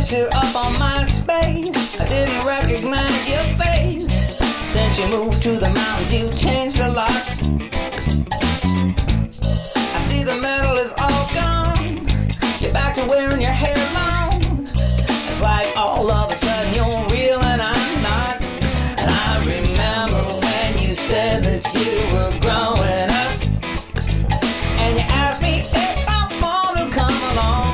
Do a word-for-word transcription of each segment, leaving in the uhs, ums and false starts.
looked you up on MySpace. I didn't recognize your face. Since you moved to the mountains, you've changed a lot. I see the metal is all gone. You're back to wearing your hair long. It's like all of a sudden you're real and I'm not. And I remember when you said that you were growing up, and you asked me if I want to come along.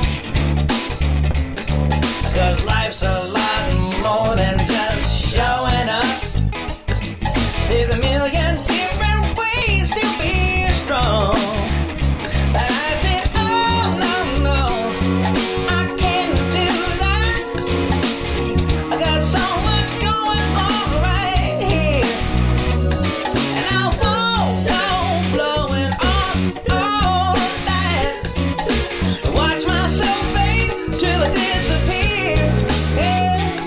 Cause life's a lot more than just showing up. There's a million different ways to be strong. But I said, oh no, no, I can't do that. I got so much going on right here, and I won't go blowing off all of that. Watch myself fade till I disappear. Yeah.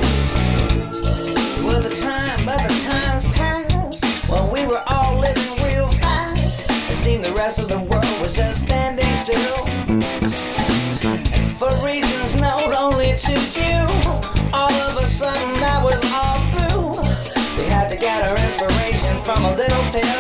It was a time, but the times passed when we were all living real fast. It seemed the rest of the world was just standing still. And for reasons known only to you, all of a sudden that was all through. We had to get our inspiration from a little pill.